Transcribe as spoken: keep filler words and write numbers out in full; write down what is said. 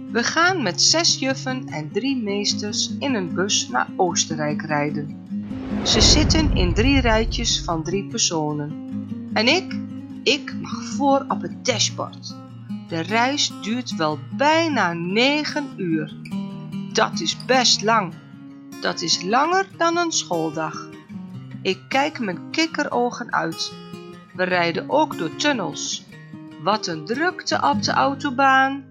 We gaan met zes juffen en drie meesters in een bus naar Oostenrijk rijden. Ze zitten in drie rijtjes van drie personen. En ik, ik mag voor op het dashboard. De reis duurt wel bijna negen uur. Dat is best lang. Dat is langer dan een schooldag. Ik kijk mijn kikkerogen uit. We rijden ook door tunnels. Wat een drukte op de autobaan.